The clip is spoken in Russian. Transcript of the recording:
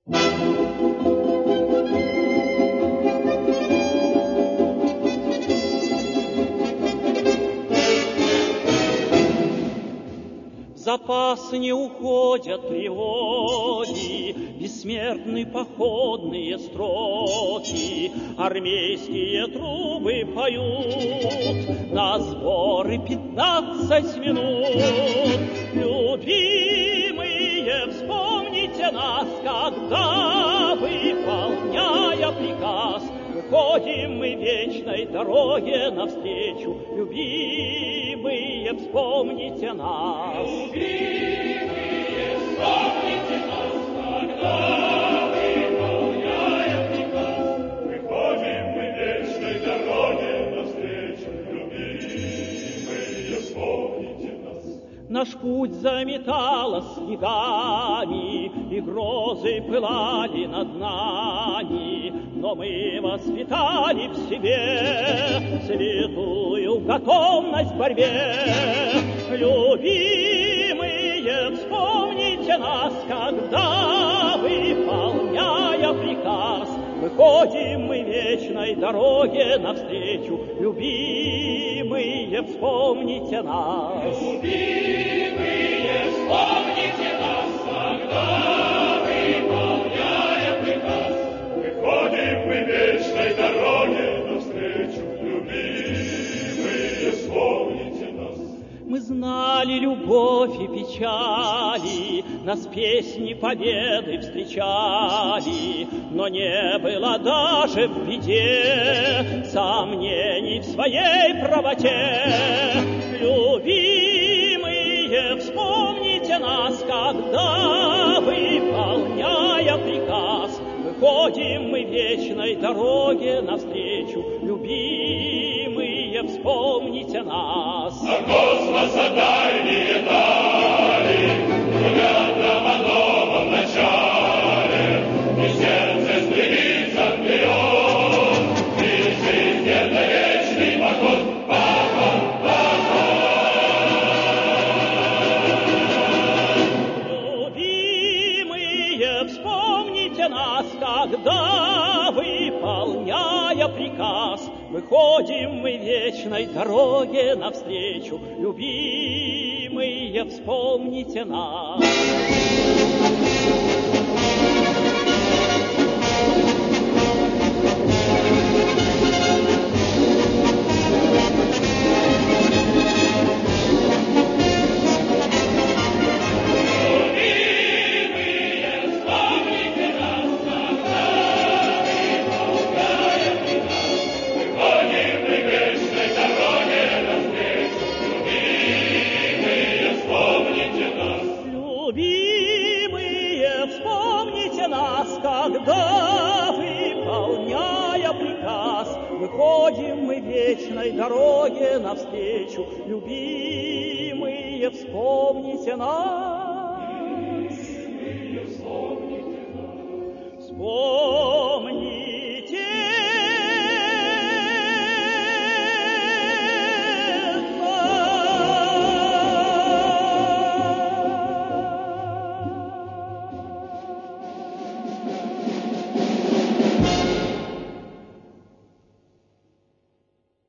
Запас не уходят тревоги, бессмертны походные строки, армейские трубы поют, на сборы 15 минут. Любимые, вспомните нас, когда, выполняя приказ, выходим мы вечной дороге навстречу. Любимые, вспомните нас. Любимые, вспомните нас, когда, выполняя приказ, выходим мы вечной дороге навстречу. Любимые, вспомните нас. Наш путь заметало снегами, и грозы пылали над нами, но мы воспитали в себе святую готовность к борьбе. Любимые, вспомните нас, когда, выполняя приказ, выходим мы вечной дороге навстречу. Любимые, вспомните нас. Любимые, вспомните нас, когда, выполняя приказ, выходим мы вечной дороге навстречу. Любимые, вспомните нас. Мы знали любовь и печали, нас песни победы встречали, но не было даже в беде сомнений в своей правоте. Любимые, вспомните нас, когда, выполняя приказ, выходим мы вечной дороге навстречу. Любимые, вспомните нас. А космоса дальние дали, гудят нам о новом начале, и сердце стремится вперед, и жизнь это вечный поход, поход, поход. Любимые, вспомните нас, когда, выполняя приказ, выходим мы вечной дороге навстречу. Любимые, вспомните нас. Когда, выполняя приказ, выходим мы вечной дороге навстречу. Любимые, вспомните нас. Любимые, вспомните нас.